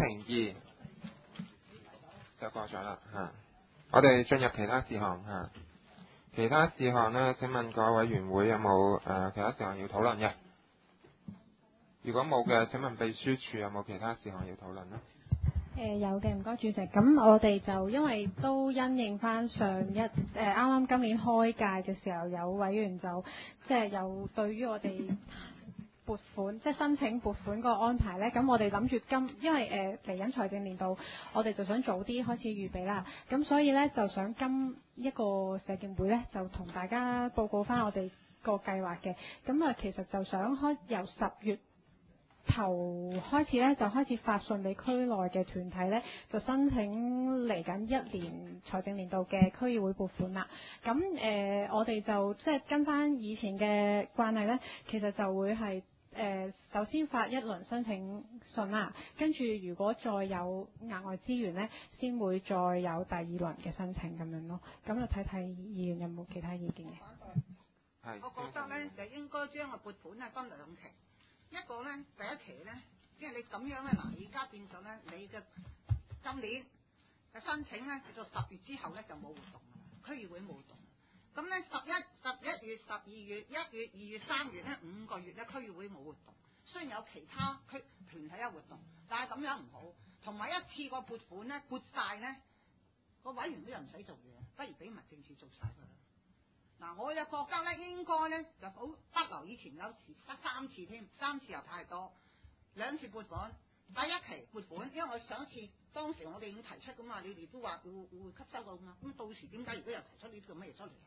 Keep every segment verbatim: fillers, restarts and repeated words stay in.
二就過咗啦嚇。我哋進入其他事項嚇。其他事項呢，請問各位委員會有冇誒、呃、其他事項要討論嘅？如果冇嘅，請問秘書處有冇其他事項要討論呢？ 誒、呃、有嘅，唔該主席。咁我哋就因為都因應翻上一誒啱啱今年開屆嘅時候，有委員就即係有對於我哋撥款即係申請撥款嗰個安排呢。咁我哋諗住今因為誒嚟緊財政年度，我哋就想早啲開始預備啦。咁所以呢，就想今一個社競會呢，就同大家報告翻我哋個計劃嘅。咁啊，其實就想開由十月頭開始咧，就開始發信俾區內嘅團體咧，就申請嚟緊一年財政年度嘅區議會撥款啦。咁誒、呃，我哋就即係跟翻以前嘅慣例咧，其實就會係誒、呃、首先發一輪申請信啦，跟住如果再有額外資源咧，先會再有第二輪嘅申請咁樣咯。咁就睇睇議員有冇其他意見嘅。 係，我覺得咧就應該將個撥款咧分兩期。一個咧，第一期咧，即係你咁樣咧，嗱，而家變咗咧，你嘅今年嘅申請咧，到十月之後咧就冇活動啦，區議會冇活動。咁咧十一、十一月、十二月、一月、二月、三月咧五個月咧，區議會冇活動。雖然有其他區團體有活動，但係咁樣唔好。同埋一次個撥款咧，撥晒咧，個委員會又唔使做嘢，不如俾民政處做晒佢啦。嗱，我又覺得咧，應該咧就好不留以前有時得三次添，三次又太多，兩次撥款，第一期撥款，因為我上一次當時我哋已經提出噶嘛，你哋都話會會吸收到嘛，咁到時點解如果又提出呢啲咁乜嘢出嚟啊？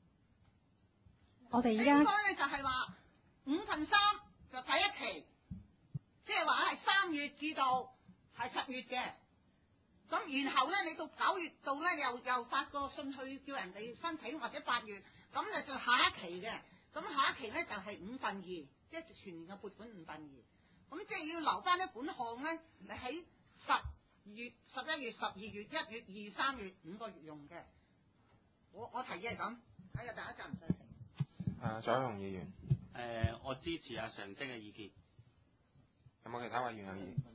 我哋而家應該咧就係話五分三就第一期，即係話係三月至到係七月嘅。咁然後咧，你到九月度咧，又又發個信去叫人哋申請，或者八月，咁就就下一期嘅。咁下一期咧就係、是、五分二，即係全年嘅撥款五分二。咁即係要留翻啲款項咧，你喺十月、十一月、十二月、一月、二月、三月五個月用嘅。我我提議係咁，睇下大家贊唔贊成？ 誒，左雄議員。 誒、呃，我支持阿常姐嘅意見。 有冇其他委員有意見？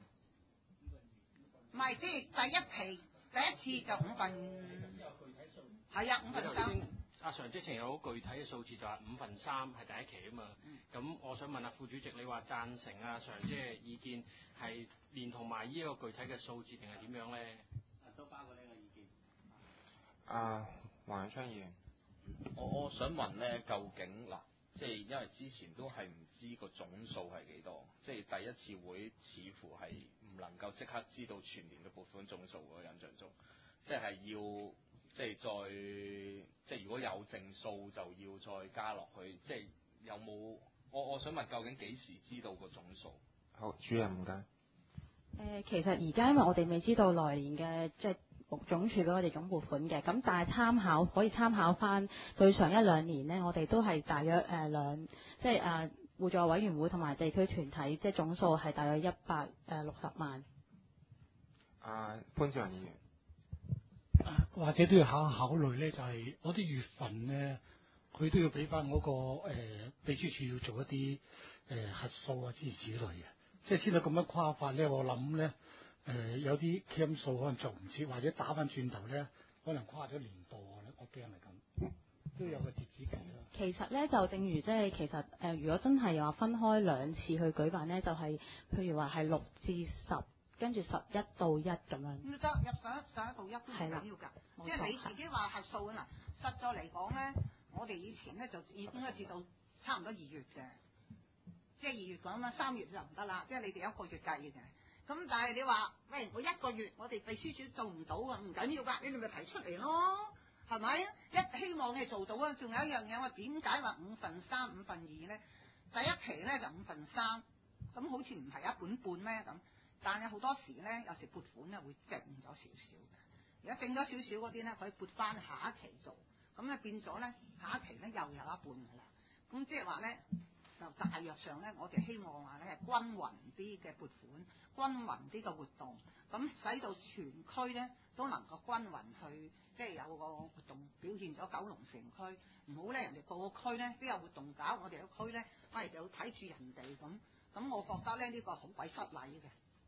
唔係，即係第一期第一次就五份，係啊，五份三。 阿常之前有好具體嘅數字，就係五分三係第一期啊嘛。咁、嗯、我想問下副主席，你話贊成阿常姐嘅意見係連同埋呢一個具體嘅數字定係點樣咧？都包括呢個意見。 啊，黃永昌議員。 我我想問咧，究竟嗱，即係因為之前都係唔知個總數係幾多，即係第一次會似乎係唔能夠即刻知道全年嘅撥款總數喎，印象中，即係要即係再即係如果有正數就要再加落去，即係有冇？我我想問究竟幾時知道個總數？ 好，主任唔該。誒、 呃，其實而家因為我哋未知道來年嘅即係總署俾我哋總撥款嘅，咁但係參考可以參考翻對上一兩年呢，我哋都係大約誒兩即係誒互助委員會同埋地區團體，即係總數係大約一百誒六十萬。 啊，潘兆雲議員。 或者都要考考慮咧，就係嗰啲月份咧，佢都要俾翻嗰個誒、呃、秘書處要做一啲誒、呃、核數啊之類之類嘅，即係先到咁樣跨法咧，我諗咧誒有啲 cam 數可能做唔切，或者打翻轉頭咧，可能跨咗年度咧，我驚係咁，都有個截止期啦。 其實咧就正如即係其實誒、呃，如果真係話分開兩次去舉辦咧，就係、是、譬如話係六至十。跟住十一到一咁樣， 咁得入十一十一到一都唔緊要㗎，即係你自己話核數啊嗱。實在嚟講咧，我哋以前咧就已經係至到差唔多二月嘅，即係二月講啦，三月就唔得啦，即係你哋一個月計嘅。咁但係你話喂，我一個月我哋秘書處做唔到啊，唔緊要㗎，你哋咪提出嚟咯，係咪？一希望你做到啊，仲有一樣嘢，我點解話五分三五分二咧？第一期咧就五分三，咁好似唔係一本半咩咁？但係好多時咧，有時撥款咧會剩咗少少嘅。而家剩咗少少嗰啲咧，可以撥翻下一期做，咁咧變咗咧下一期咧又有一半㗎啦。咁即係話咧，就大約上咧，我哋希望話咧係均勻啲嘅撥款，均勻啲嘅活動，咁使到全區咧都能夠均勻去，即係有個活動表現咗九龍城區。唔好咧，人哋個個區咧都有活動搞，我哋個區咧，我哋就睇住人哋咁。咁我覺得咧呢、呢個好鬼失禮嘅。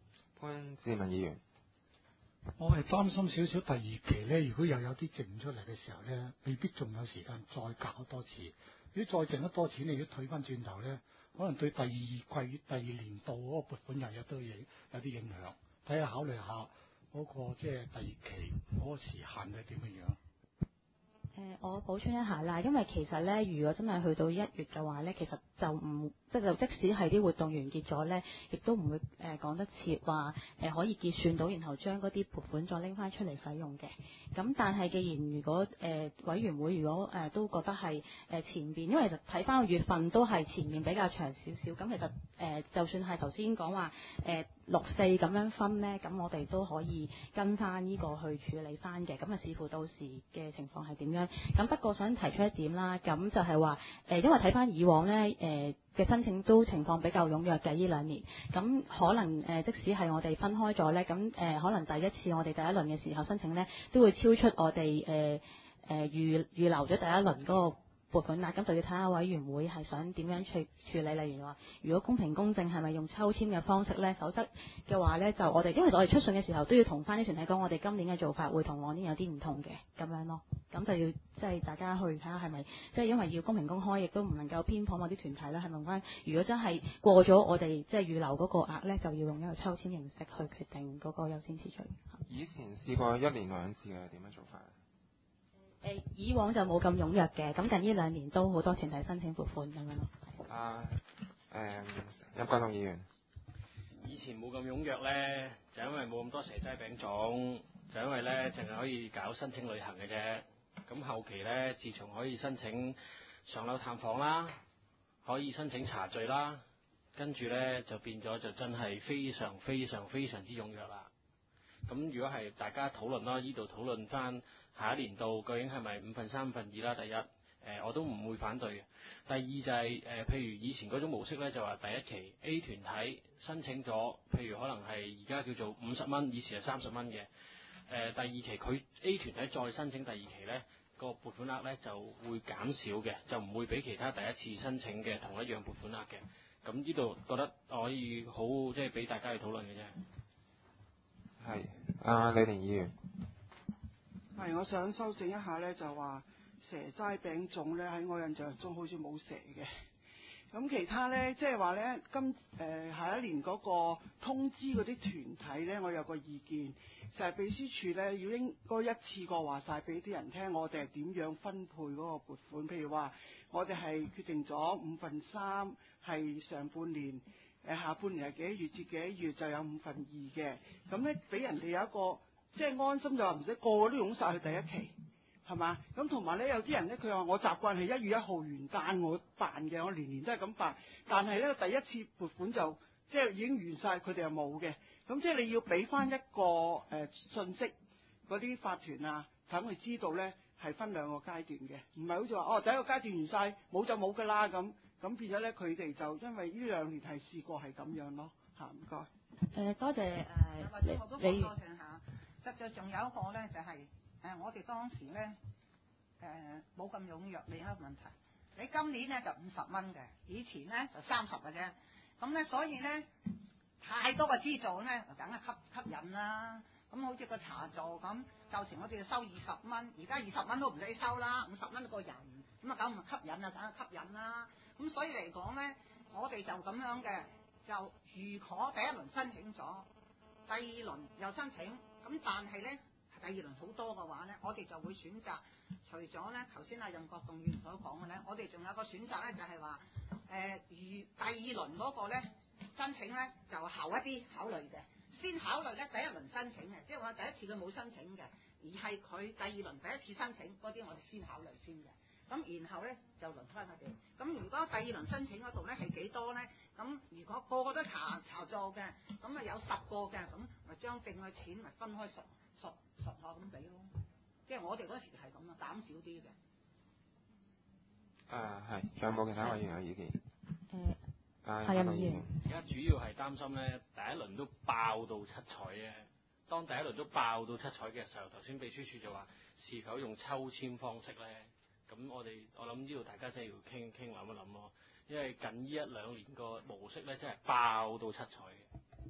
潘志文議員， 我係擔心少少第二期咧，如果又有啲剩出嚟嘅時候咧，未必仲有時間再搞多次。如果再剩得多錢，你如果退翻轉頭咧，可能對第二季、第二年度嗰個撥款又有都影有啲影響。睇下考慮下嗰、那個即係第二期嗰個時限係點樣樣。 誒、呃，我補充一下啦，因為其實咧，如果真係去到一月嘅話咧，其實就唔即係就即使係啲活動完結咗咧，亦都唔會誒講、呃、得切話誒可以結算到，然後將嗰啲撥款再拎翻出嚟使用嘅。咁但係既然如果誒、呃、委員會如果誒、呃、都覺得係誒、呃、前邊，因為其實睇翻個月份都係前面比較長少少，咁其實誒、呃、就算係頭先講話誒六四咁樣分咧，咁我哋都可以跟翻呢個去處理翻嘅。咁啊視乎到時嘅情況係點樣。咁不過想提出一點啦，咁就係話誒，因為睇翻以往咧誒嘅申請都情況比較踴躍嘅呢兩年，咁可能誒、呃、即使係我哋分開咗咧，咁誒、呃、可能第一次我哋第一輪嘅時候申請咧，都會超出我哋誒誒預預留咗第一輪嗰個撥款額，咁就要睇下委員會係想點樣去處理。例如話，如果公平公正係咪用抽籤嘅方式咧？否則嘅話咧，就我哋因為我哋出信嘅時候都要同翻啲團體講，我哋今年嘅做法會同往年有啲唔同嘅咁樣咯。咁就要即係大家去睇下係咪即係因為要公平公開，亦都唔能夠偏頗某啲團體啦。係問翻，如果真係過咗我哋即係預留嗰個額咧，就要用一個抽籤形式去決定嗰個優先次序。 以前試過一年兩次嘅，點樣做法？ 誒以往就冇咁踴躍嘅，咁近呢兩年都好多團體申請撥款咁樣咯。 啊誒，任國棟議員， 以前冇咁踴躍咧，就因為冇咁多蛇齋餅粽，就因為咧淨係可以搞申請旅行嘅啫。咁後期咧，自從可以申請上樓探訪啦，可以申請茶聚啦，跟住咧就變咗就真係非常非常非常之踴躍啦。咁如果係大家討論啦，呢度討論翻下一年度究竟係咪五分三五分二啦？第一，誒、呃、我都唔會反對嘅。第二就係、是、誒、呃，譬如以前嗰種模式咧，就話第一期 A 團體申請咗，譬如可能係而家叫做五十蚊，以前係三十蚊嘅。誒、呃、第二期佢 A 團體再申請第二期咧，個撥款額咧就會減少嘅，就唔會比其他第一次申請嘅同一樣撥款額嘅。咁呢度覺得可以好即係俾大家去討論嘅啫。 係啊，李玲議員。 係，我想修正一下咧，就話蛇齋餅粽咧喺我印象中好似冇蛇嘅。咁其他咧，即係話咧，今誒、呃、下一年嗰個通知嗰啲團體咧，我有個意見，就係、是、秘書處咧要應該一次過話晒俾啲人聽，我哋係點樣分配嗰個撥款。譬如話，我哋係決定咗五分三係上半年。誒下半年係幾月至幾月就有五分二嘅，咁咧俾人哋有一個即係安心，就話唔使個個都湧晒去第一期，係嘛？咁同埋咧有啲人咧，佢話我習慣係一月一號元旦我辦嘅，我年年都係咁辦，但係咧第一次撥款就即係已經完晒，佢哋又冇嘅，咁即係你要俾翻一個誒、呃、信息嗰啲法團啊，等佢知道咧係分兩個階段嘅，唔係好似話哦第一個階段完晒冇就冇㗎啦咁。咁變咗咧，佢哋就因為呢兩年係試過係咁樣咯，嚇唔該。 誒多謝誒、呃， 或者我都講多謝下。實際仲有一個咧，就係、是、誒、呃、我哋當時咧誒冇咁踴躍，另一個問題。你今年咧就五十蚊嘅，以前咧就三十嘅啫。咁咧所以咧太多嘅資助咧，梗係吸吸引啦。咁好似個茶座咁，舊時我哋要收二十蚊，而家二十蚊都唔使收啦，五十蚊一個人，咁啊梗唔吸引啊，梗係吸引啦。咁所以嚟講咧，我哋就咁樣嘅，就如果第一輪申請咗，第二輪又申請，咁但係咧第二輪好多嘅話咧，我哋就會選擇除咗咧頭先阿任國棟議員所講嘅咧，我哋仲有個選擇咧，就係話誒如第二輪嗰個咧申請咧就後一啲考慮嘅。先考慮咧第一輪申請嘅，即係話第一次佢冇申請嘅，而係佢第二輪第一次申請嗰啲，我哋先考慮先嘅。咁然後咧就輪翻佢哋。咁如果第二輪申請嗰度咧係幾多咧？咁如果個個都查查咗嘅，咁啊有十個嘅，咁咪將定嘅錢咪分開十十十下咁俾咯。即係我哋嗰時係咁啊，減少啲嘅。 誒係，仲有冇其他委員有意見？ 誒。 係啊，議員。 而家主要係擔心咧，第一輪都爆到七彩嘅。當第一輪都爆到七彩嘅時候，頭先秘書處就話是否用抽籤方式咧？咁我哋我諗呢度大家真係要傾傾諗一諗咯，因為近呢一兩年個模式咧真係爆到七彩嘅。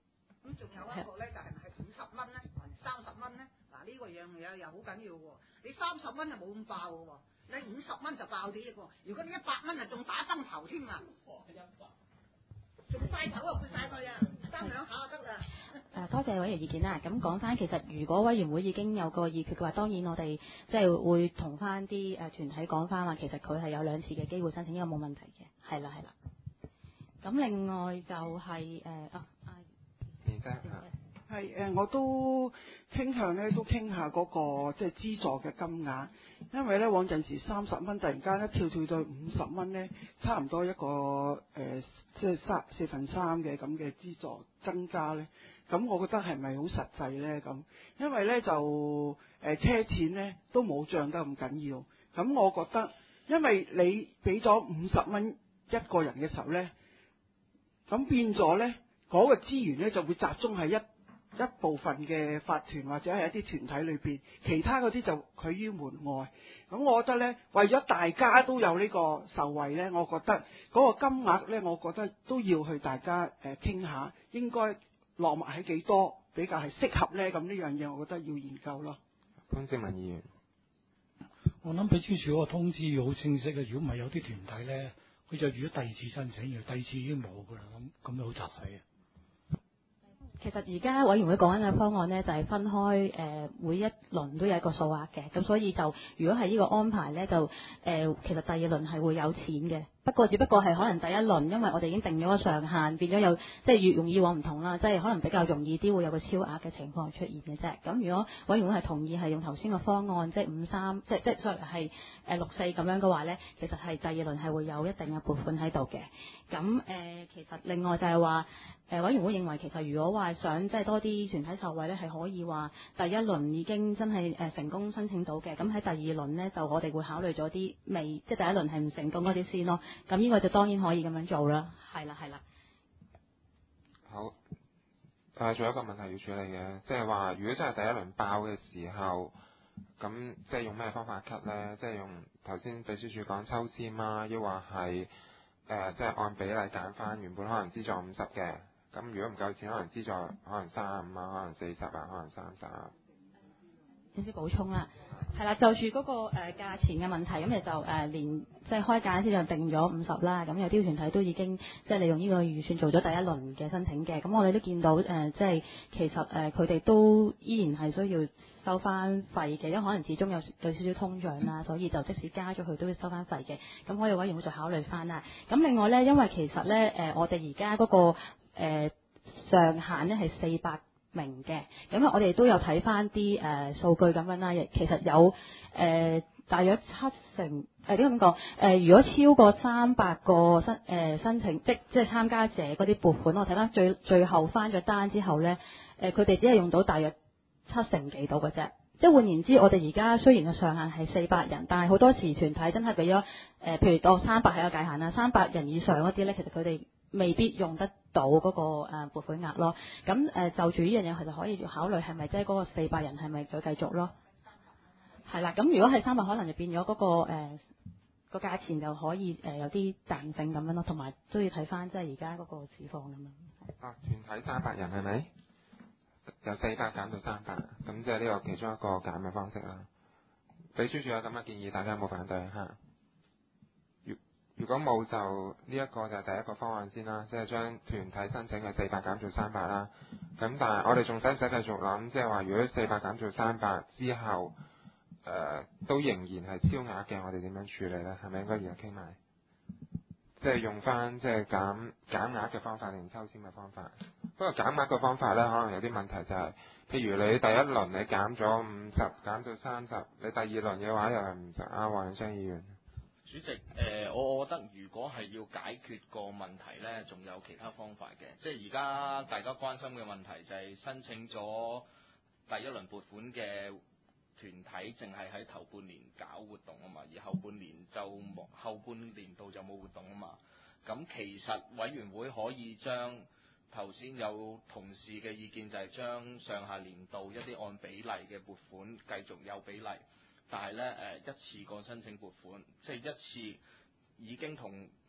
咁仲有一個咧就係咪係五十蚊咧，還是三十蚊咧？嗱呢個樣嘢又好緊要喎。你三十蚊就冇咁爆嘅喎，你五十蚊就爆啲嘅喎。如果你一百蚊啊，仲打燈頭添啊！仲快手啊，潑晒佢啊，三兩下就得啦。 誒，多謝委員意見啦。咁講翻，其實如果委員會已經有個議決嘅話，當然我哋即係會同翻啲誒團體講翻話，其實佢係有兩次嘅機會申請，呢個冇問題嘅。係啦，係啦。咁另外就係、是、誒、呃、啊啊， 連生係誒，我都傾向咧，都傾下嗰、那個即係資助嘅金額，因為咧往陣時三十蚊，突然間一跳跳到五十蚊咧，差唔多一個誒、呃，即係三四分三嘅咁嘅資助增加咧，咁我覺得係咪好實際咧？咁因為咧就誒、呃、車錢咧都冇漲得咁緊要，咁我覺得因為你俾咗五十蚊一個人嘅時候咧，咁變咗咧嗰個資源咧就會集中喺一一部分嘅法團或者係一啲團體裏邊，其他嗰啲就拒於門外。咁我覺得呢，為咗大家都有呢個受惠呢，我覺得嗰個金額呢，我覺得都要去大家誒傾下，應該落墨喺幾多比較係適合呢？咁呢樣嘢，我覺得要研究咯。 潘志文議員， 我諗秘書處嗰個通知要好清晰嘅，如果唔係有啲團體呢，佢就預咗第二次申請，而第二次已經冇㗎啦，咁咁就好雜使嘅。 其實而家委員會講緊嘅方案呢，就係、是、分開誒、呃、每一輪都有一個數額嘅，咁所以就如果係呢個安排呢，就誒、呃、其實第二輪係會有錢嘅。不過只不過係可能第一輪，因為我哋已經定咗個上限，變咗有即係越容易往唔同啦，即係可能比較容易啲會有個超額嘅情況出現嘅啫。咁如果委員會係同意係用頭先個方案，即係五三，即係即係 sorry 係誒六四咁樣嘅話咧，其實係第二輪係會有一定嘅撥款喺度嘅。咁誒、呃，其實另外就係話誒委員會認為其實如果話想即係多啲團體受惠咧，係可以話第一輪已經真係誒成功申請到嘅，咁喺第二輪咧就我哋會考慮咗啲未即係第一輪係唔成功嗰啲先咯。咁呢個就當然可以咁樣做啦，係啦係啦。 好，誒、呃，仲有一個問題要處理嘅，即係話如果真係第一輪爆嘅時候，咁即係用咩方法 cut 呢？即係用頭先秘書處講抽籤啊，抑或係誒即係按比例減翻原本可能資助五十嘅，咁如果唔夠錢，可能資助可能三十五啊，可能四十啊，可能三十啊。 少少補充啦，係啦，就住嗰、那個誒、呃、價錢嘅問題，咁你就誒、呃、連即係開價先就定咗五十啦。咁有啲團體都已經即係利用呢個預算做咗第一輪嘅申請嘅。咁我哋都見到誒、呃，即係其實誒佢哋都依然係需要收翻費嘅，因為可能始終有有少少通脹啦，所以就即使加咗佢都要收翻費嘅。咁可以委員會再考慮翻啦。咁另外咧，因為其實咧誒、呃、我哋而家嗰個誒、呃、上限咧係四百名嘅，咁我哋都有睇翻啲誒數據咁樣啦，亦其實有誒、呃、大約七成誒點解咁講？誒、呃、如果超過三百個申誒、呃、申請，即即係參加者嗰啲撥款，我睇翻最最後翻咗單之後咧，誒佢哋只係用到大約七成幾到嘅啫。即係換言之，我哋而家雖然個上限係四百人，但係好多時團體真係俾咗誒，譬如當三百係個界限啦，三百人以上嗰啲咧，其實佢哋未必用得到嗰、那個誒、呃、撥款額咯。咁誒、呃、就住呢樣嘢，其實可以考慮係咪即係嗰個四百人係咪再繼續咯？係啦，咁如果係三百，可能就變咗嗰、那個誒、呃、個價錢就可以誒、呃、有啲彈性咁樣咯，同埋都要睇翻即係而家嗰個市況咁樣。 啊，團體三百人係咪？由四百減到三百，咁即係呢個其中一個減嘅方式啦。秘書處有咁嘅建議，大家有冇反對嚇？如如果冇就呢一、這個就係第一個方案先啦，即係將團體申請嘅四百減做三百啦。咁但係我哋仲使唔使繼續諗？即係話如果四百減做三百之後，誒、呃、都仍然係超額嘅，我哋點樣處理呢？係咪應該而家傾埋？即係用翻即係減減額嘅方法定抽籤嘅方法？不過減額嘅方法咧，可能有啲問題就係、是，譬如你第一輪你減咗五十，減到三十，你第二輪嘅話又係五十。啊，黃永昌議員， 主席，誒、呃，我覺得如果係要解決個問題咧，仲有其他方法嘅。即係而家大家關心嘅問題就係申請咗第一輪撥款嘅團體，淨係喺頭半年搞活動啊嘛，而後半年就冇，後半年度就冇活動啊嘛。咁其實委員會可以將頭先有同事嘅意見就係將上下年度一啲按比例嘅撥款繼續有比例，但係咧誒一次過申請撥款，即係一次已經同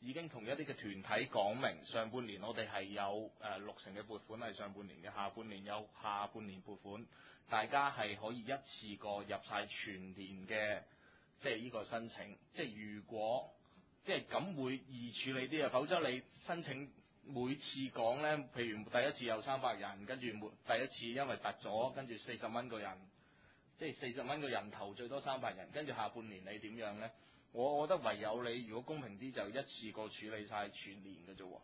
已經同一啲嘅團體講明，上半年我哋係有誒、呃、六成嘅撥款係上半年嘅，下半年有下半年撥款，大家係可以一次過入晒全年嘅，即係呢個申請。即係如果即係咁會易處理啲啊，否則你申請每次講呢，譬如第一次有三百人，跟住第一次因為突咗，跟住四十蚊個人，即係四十蚊個人頭最多三百人，跟住下半年你點樣呢？我我覺得唯有你如果公平啲，就一次過處理晒全年嘅啫喎。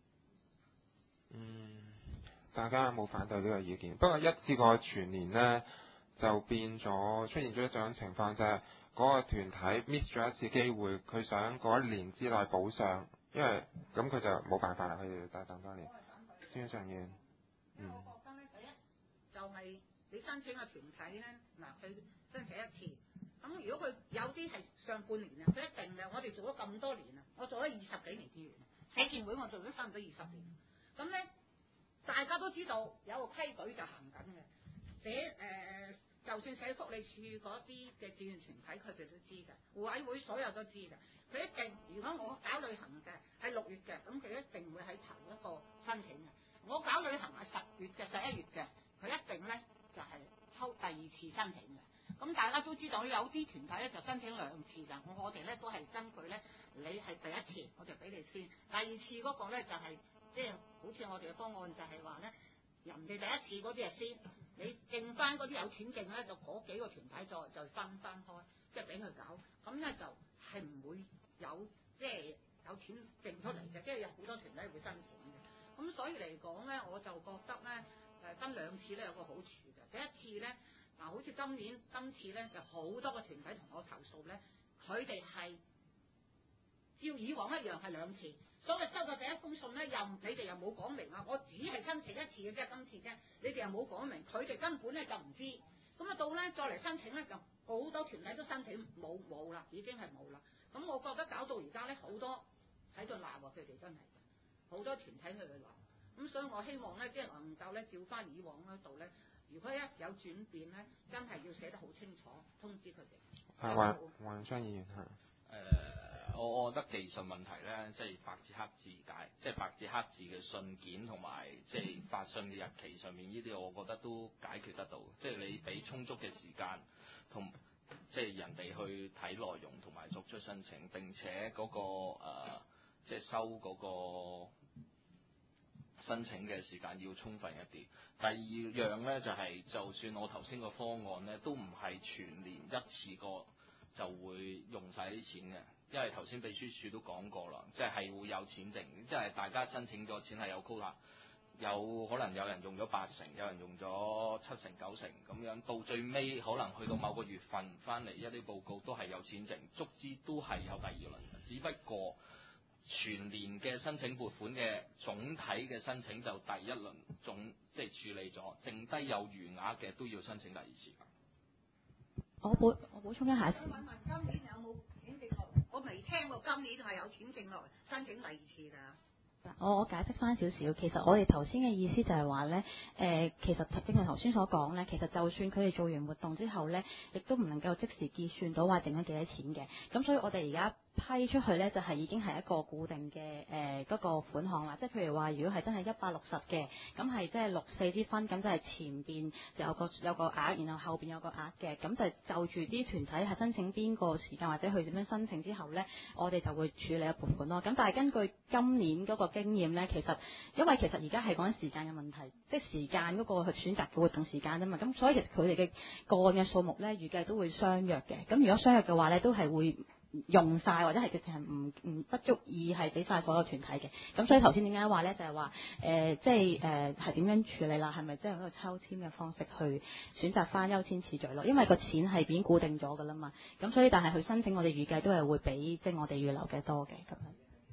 嗯，大家有冇反對呢個意見？不過一次過全年呢，就變咗出現咗一種情況，就係嗰個團體 miss 咗一次機會，佢想嗰一年之內補上，因為咁佢就冇辦法啦，佢要再等多年。先上院，嗯。 我覺得咧，第一就係、是、你申請個團體咧，嗱佢申請一次。咁如果佢有啲係上半年啊，佢一定嘅。我哋做咗咁多年啊，我做咗二十幾年議員，社建會我做咗差唔多二十年。咁咧，大家都知道有個規矩就行緊嘅。社誒、呃，就算社福利處嗰啲嘅志願團體，佢哋都知嘅。互委會所有都知嘅。佢一定，如果我搞旅行嘅係六月嘅，咁佢一定會喺頭一個申請嘅。我搞旅行係十月嘅、十一月嘅，佢一定咧就係、是、抽第二次申請嘅。咁大家都知道，有啲團體咧就申請兩次㗎。我我哋咧都係根據咧，你係第一次，我就俾你先；第二次嗰個咧就係即係好似我哋嘅方案就係話咧，人哋第一次嗰啲係先，你剩翻嗰啲有錢剩咧，就嗰幾個團體再再分翻開，即係俾佢搞。咁咧就係唔會有即係、就是、有錢剩出嚟嘅，即係有好多團體會申請嘅。咁所以嚟講咧，我就覺得咧誒分兩次咧有個好處嘅。第一次咧。嗱，好似今年今次咧，就好多個團體同我投訴咧，佢哋係照以往一樣係兩次，所謂收到第一封信咧，又你哋又冇講明啊，我只係申請一次嘅啫，今次啫，你哋又冇講明，佢哋根本咧就唔知，咁啊到咧再嚟申請咧，就好多團體都申請冇冇啦，已經係冇啦，咁我覺得搞到而家咧好多喺度鬧啊，佢哋真係好多團體喺度鬧，咁所以我希望咧，即係能夠咧照翻以往嗰度咧。如果一有轉變咧，真係要寫得好清楚，通知佢哋。 啊，黃黃昌議員嚇。誒、 呃，我我覺得技術問題咧，即係白紙黑字解，即係白紙黑字嘅信件同埋即係發信嘅日期上面呢啲，我覺得都解決得到。即係你俾充足嘅時間，同即係人哋去睇內容同埋作出申請，並且嗰、嗰個、呃、即係收嗰個申請嘅時間要充分一啲。第二樣呢，就係、是，就算我頭先個方案呢，都唔係全年一次過就會用晒啲錢嘅，因為頭先秘書處都講過啦，即係會有錢剩，即係大家申請咗錢係有 quota，有可能有人用咗八成，有人用咗七成九成咁樣，到最尾可能去到某個月份翻嚟一啲報告都係有錢剩，足之都係有第二輪，只不過全年嘅申請撥款嘅總體嘅申請就第一輪總即係處理咗，剩低有餘額嘅都要申請第二次。 我補我補充一下先。 我問問今年有冇錢剩落？我未聽過今年係有錢剩落申請第二次㗎。 我我解釋翻少少，其實我哋頭先嘅意思就係話咧，誒、呃，其實正如頭先所講咧，其實就算佢哋做完活動之後咧，亦都唔能夠即時結算到話剩咗幾多錢嘅，咁所以我哋而家批出去咧，就係、是、已經係一個固定嘅誒嗰個款項啦。即係譬如話，如果係真係一百六十嘅，咁係即係六四啲分，咁就係前邊就有個有個額，然後後邊有個額嘅，咁就就住啲團體係申請邊個時間或者去點樣申請之後咧，我哋就會處理一撥款咯。咁但係根據今年嗰個經驗咧，其實因為其實而家係講緊時間嘅問題，即係時間嗰個去選擇嘅活動時間啊嘛，咁所以其實佢哋嘅個案嘅數目咧，預計都會相約嘅。咁如果相約嘅話咧，都係會用晒或者係直情係唔唔不足以係俾晒所有團體嘅。咁所以頭先點解話咧，就係話誒，即係誒係點樣處理啦？係咪即係用一個抽籤嘅方式去選擇翻優先次序咯？因為個錢係已經固定咗㗎啦嘛。咁所以但係佢申請，我哋預計都係會比即係我哋預留嘅多嘅咁樣。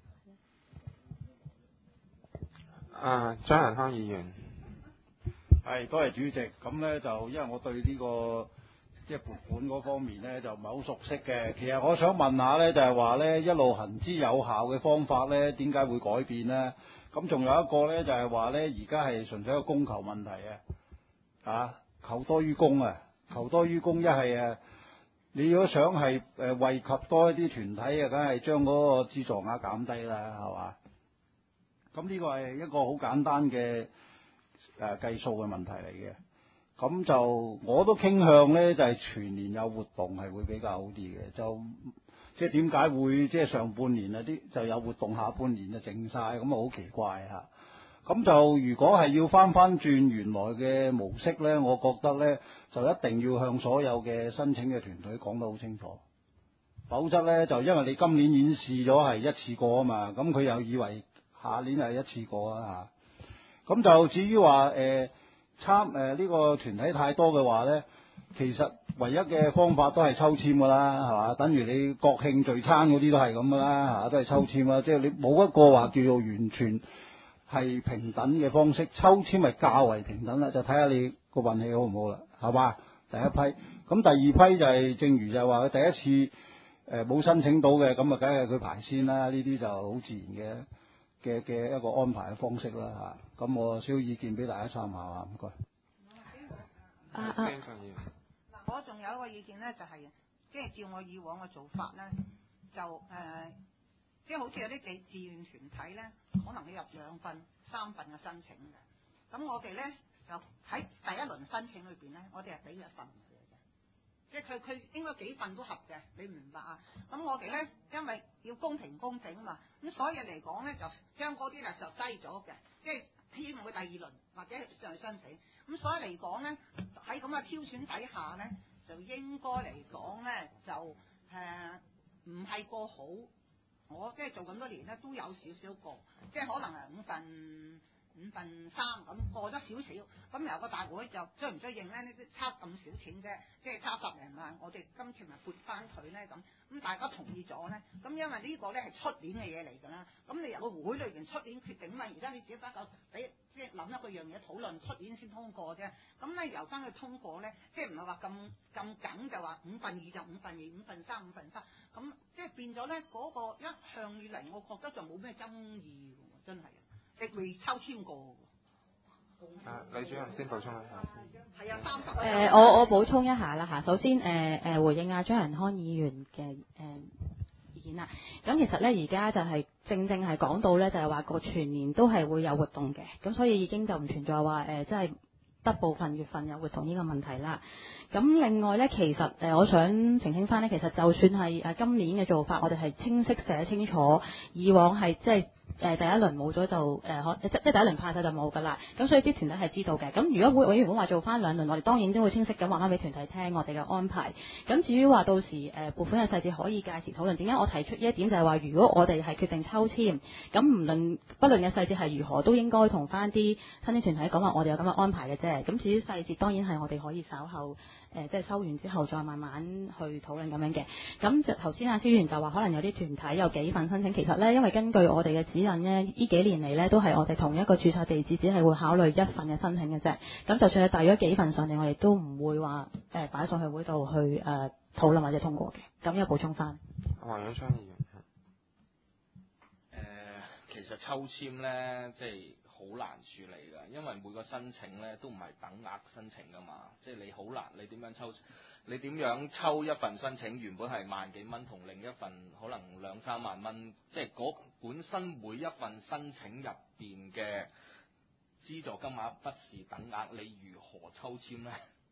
啊，張仁康議員， 係多謝主席。咁咧就因為我對呢、這個即係撥款嗰方面咧就唔係好熟悉嘅。其實我想問下咧，就係話咧一路行之有效嘅方法咧，點解會改變咧？咁仲有一個咧就係話咧，而家係純粹一個供求問題啊！啊，求多於供啊，求多於供，一係啊你如果想係誒惠及多一啲團體啊，梗係將嗰個資助額減低啦，係嘛？咁呢個係一個好簡單嘅誒計數嘅問題嚟嘅。咁就我都傾向咧，就係、是、全年有活動係會比較好啲嘅。就即係點解會即係上半年啊啲就有活動，下半年就靜晒，咁啊好奇怪嚇。咁就如果係要翻翻轉原來嘅模式咧，我覺得咧就一定要向所有嘅申請嘅團隊講得好清楚，否則咧就因為你今年演示咗係一次過啊嘛，咁佢又以為下年係一次過啊嚇。咁就至於話誒參誒呢個團體太多嘅話咧，其實唯一嘅方法都係抽籤噶啦，係嘛？等於你國慶聚餐嗰啲都係咁噶啦嚇，都係抽籤啦，即係你冇一個話叫做完全係平等嘅方式，抽籤係較為平等啦，就睇下你個運氣好唔好啦，係嘛？第一批，咁第二批就係、是、正如就係話佢第一次誒冇、呃、申請到嘅，咁啊梗係佢排先啦，呢啲就好自然嘅嘅嘅一個安排嘅方式啦嚇。咁我少意見俾大家參考啊，唔該。 啊啊！嗱，我仲有一個意見咧，就係即係照我以往嘅做法咧，就誒。呃即係好似有啲自自願團體咧，可能要入兩份、三份嘅申請嘅。咁我哋咧就喺第一輪申請裏邊咧，我哋係俾一份嘅啫。即係佢佢應該幾份都合嘅，你明白啊？咁我哋咧因為要公平公正啊嘛，咁所以嚟講咧就將嗰啲咧就篩咗嘅，即係希望佢第二輪或者上去申請。咁所以嚟講咧喺咁嘅挑選底下咧，就應該嚟講咧就誒唔係過好。我即係做咁多年咧，都有少少過，即係可能係五份五份三咁過咗少少，咁由個大會就追唔追認咧？呢啲差咁少錢啫，即係差十零萬，我哋今次咪撥翻佢咧咁，咁大家同意咗咧，咁因為呢個咧係出年嘅嘢嚟㗎啦，咁你由個會裏邊出年決定嘛，而家你只不過俾即係諗一個樣嘢討論，出年先通過啫，咁咧由翻佢通過咧，即係唔係話咁咁緊就話五份二就五份二，五份三五份三。咁即係變咗咧，嗰、那個一向以嚟，我覺得就冇咩爭議喎，真係，亦未抽籤過喎。 啊，李主任先補充一下。 係啊，三十。 誒、呃，我我補充一下啦嚇。首先誒誒、呃、回應阿張仁康議員嘅誒、呃、意見啦。咁其實咧而家就係正正係講到咧，就係話個全年都係會有活動嘅，咁所以已經就唔存在話誒，即係得部分月份有活動呢個問題啦。咁另外咧，其實誒、呃，我想澄清翻咧，其實就算係誒今年嘅做法，我哋係清晰寫清楚，以往係即係誒第一輪冇咗就誒可即即係第一輪派晒就冇㗎啦。咁所以啲團體係知道嘅。咁如果會委員會話做翻兩輪，我哋當然都會清晰咁話翻俾團體聽我哋嘅安排。咁至於話到時誒撥款嘅細節可以屆時討論。點解我提出呢一點就係話，如果我哋係決定抽籤，咁唔論不論嘅細節係如何，都應該同翻啲親戚團體講話，我哋有咁嘅安排嘅啫。咁至於細節，當然係我哋可以稍後。誒、呃，即係收完之後再慢慢去討論咁樣嘅。咁就頭先阿蕭議員就話，可能有啲團體有幾份申請，其實咧，因為根據我哋嘅指引呢，呢幾年嚟咧都係我哋同一個註冊地址，只係會考慮一份嘅申請嘅啫。咁就算係大約幾份上嚟，我哋都唔會話誒擺上去會度去誒、呃、討論或者通過嘅。咁有補充翻。 黃永昌議員。 誒、呃，其實抽籤咧，即係。好難處理㗎，因為每個申請咧都唔係等額申請㗎嘛，即係你好難，你點樣抽？你點樣抽一份申請原本係萬幾蚊，同另一份可能兩三萬蚊，即係嗰本身每一份申請入邊嘅資助金額不是等額，你如何抽籤呢？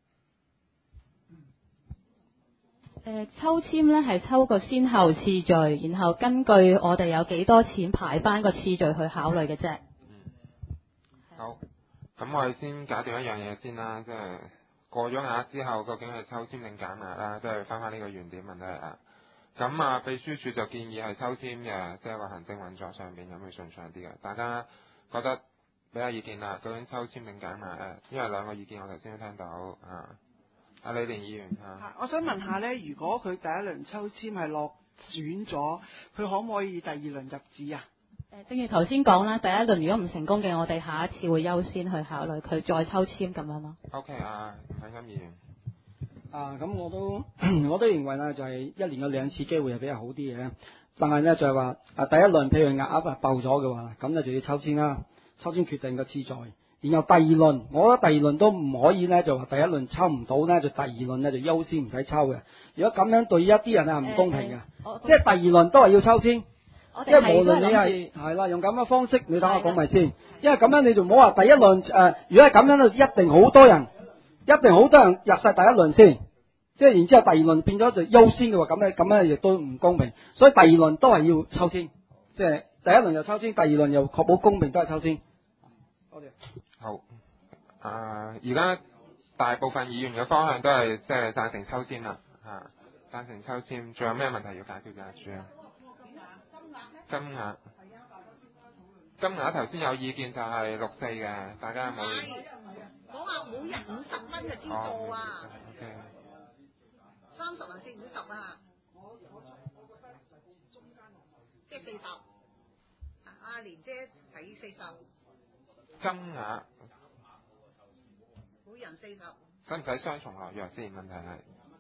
誒、呃、抽籤咧係抽個先後次序，然後根據我哋有幾多錢排翻個次序去考慮嘅啫。 好，咁我哋先解決一樣嘢先啦，即係過咗額之後，究竟係抽籤定減額啦？即係翻返呢個原點問題啦。咁啊，秘書處就建議係抽籤嘅，即係話行政運作上邊咁會順暢啲嘅。大家覺得俾下意見啦，究竟抽籤定減額咧？因為兩個意見我頭先都聽到啊。阿李蓮議員啊， 我想問下咧，如果佢第一輪抽籤係落選咗，佢可唔可以第二輪入紙啊？ 誒，正如頭先講啦，第一輪如果唔成功嘅，我哋下一次會優先去考慮佢再抽籤咁樣咯。 OK 啊，陳金議員。 啊，咁我都我都認為咧，就係一年有兩次機會係比較好啲嘅。但係咧就係話啊，第一輪譬如額額啊爆咗嘅話，咁咧就要抽籤啦，抽籤決定個次序， 然後第二輪，我覺得第二輪都唔可以咧，就話第一輪抽唔到咧，就第二輪咧就優先唔使抽嘅。如果咁樣對一啲人係唔公平嘅，即係第二輪都係要抽先。即係無論你係係啦，用咁嘅方式，你等我講埋先。因為咁樣你就唔好話第一輪誒、呃，如果係咁樣就一定好多人，一定好多人入晒第一輪先。即係然之後第二輪變咗就優先嘅話，咁咧咁咧亦都唔公平。所以第二輪都係要抽先，即係第一輪又抽先，第二輪又確保公平都係抽先。多謝。 好。啊，而家大部分議員嘅方向都係即係贊成抽籤啦，嚇，贊成抽籤。仲有咩問題要解決㗎？主要金額。金額頭先有意見就係六四嘅，大家有冇？ 講下每日五十蚊嘅資助啊。 O K。 三十還是五十啊？即係四十。阿蓮姐睇四十。 金額。 每人四十。 使唔使雙重落藥先？問題係。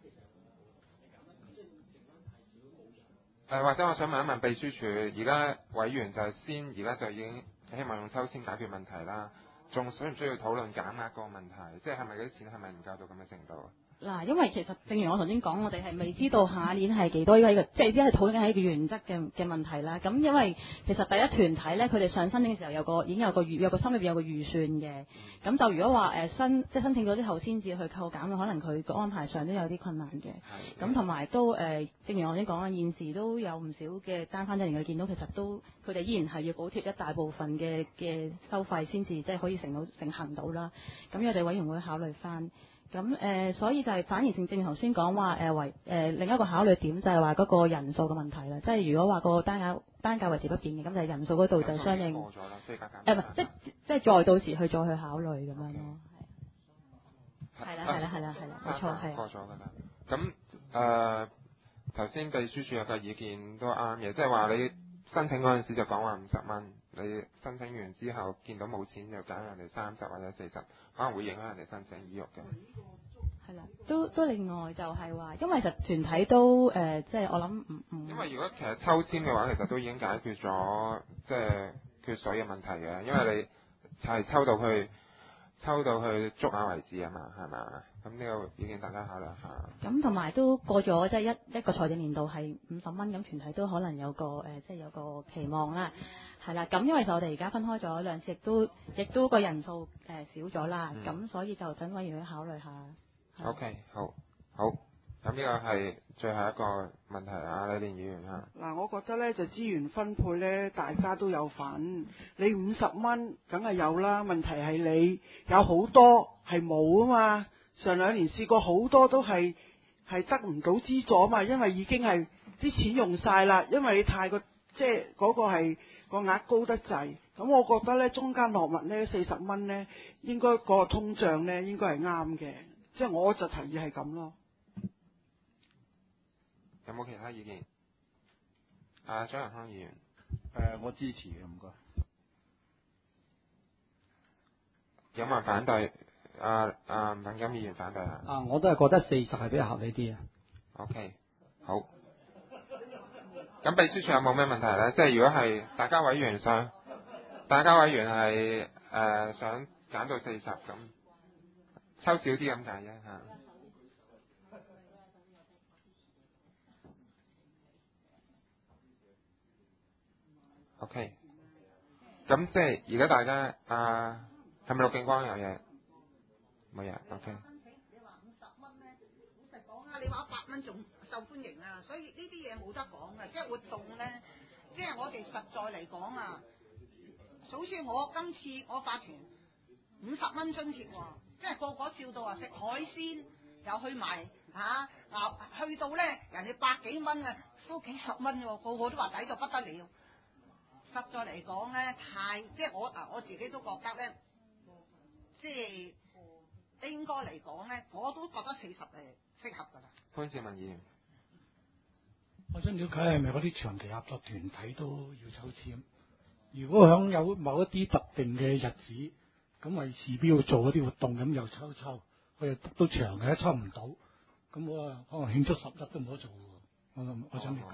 誒，或者我想問一問秘書處，而家委員就係先，而家就已經希望用抽籤解決問題啦，仲需唔需要討論減額個問題？即係係咪嗰啲錢係咪唔夠到咁嘅程度啊？ 嗱，因為其實正如我頭先講，我哋係未知道下年係幾多呢個，即係只係討論緊係一個原則嘅嘅問題啦。咁因為其實第一團體咧，佢哋上申請嘅時候有個已經有個預有個心裏邊有個預算嘅。咁就如果話誒申即係申請咗之後先至去扣減嘅，可能佢個安排上都有啲困難嘅。咁同埋都誒、呃，正如我頭先講啦，現時都有唔少嘅單翻人員見到，其實都佢哋依然係要補貼一大部分嘅嘅收費先至即係可以成到成行到啦。咁我哋委員會考慮翻。咁誒、呃，所以就係反而正正頭先講話誒為誒另一個考慮點就係話嗰個人數嘅問題啦。即係如果話個單價單價維持不變嘅，咁就係人數嗰度就相應誒唔係即即係再到時去再去考慮咁樣咯。係啦係啦係啦係啦，冇錯係。 過咗㗎啦。咁誒頭先秘書處有個意見都啱嘅，即係話你申請嗰陣時就講話五十蚊，你申請完之後見到冇錢就揀人哋三十或者四十，可能會影響人哋申請意欲嘅。 係啦，都都另外就係話，因為其實團體都誒、呃，即係我諗唔唔。 因為如果其實抽籤嘅話，其實都已經解決咗即係缺水嘅問題嘅，因為你係抽到去抽到去足額為止啊嘛，係咪啊？咁呢個意見大家考慮下。咁同埋都過咗即係一一個財政年度係五十蚊，咁團體都可能有個誒、呃，即係有個期望啦。係啦，咁因為就我哋而家分開咗兩次，亦都亦都個人數誒、呃、少咗啦，咁、嗯、所以就等委員去考慮下。 O、okay, K， 好，好，咁呢個係最後一個問題啊，李連議員嚇。 嗱，我覺得咧就資源分配咧，大家都有份。你五十蚊梗係有啦，問題係你有好多係冇啊嘛。上兩年試過好多都係係得唔到資助啊嘛，因為已經係啲錢用晒啦，因為你太過即係嗰個係個額高得滯。咁我覺得咧中間落墨咧四十蚊咧，應該個通脹咧應該係啱嘅，即係我就提議係咁咯。 有冇其他意見？啊，張仁康議員，誒、 呃，我支持嘅，唔該。 有冇人反對？啊啊，敏感議員反對啊？ 啊，我都係覺得四十係比較合理啲啊。 OK，好。咁秘書處有冇咩問題咧？即係如果係大家委員想，大家委員係誒、呃、想減到四十咁，抽少啲咁解啫嚇。OK，咁即係而家大家啊，係咪陸敬光有嘢？冇嘢。OK。 你話五十蚊咧，老實講啊，你話一百蚊仲受歡迎啊，所以呢啲嘢冇得講嘅，即係活動咧，即係我哋實在嚟講啊，好似我今次我法團五十蚊津貼喎，即係個個笑到話食海鮮又去埋嚇嗱，去到咧人哋百幾蚊啊，收幾十蚊喎，個個都話抵到不得了。實在嚟講咧，太即係我啊，我自己都覺得咧，即係應該嚟講咧，我都覺得四十係適合㗎啦。 潘志文議員， 我想了解係咪嗰啲長期合作團體都要抽籤？如果響有某一啲特定嘅日子，咁為事必要做一啲活動，咁又抽抽，佢又都長嘅，抽唔到，咁我啊可能慶祝十日都冇得做喎。我我想了解下。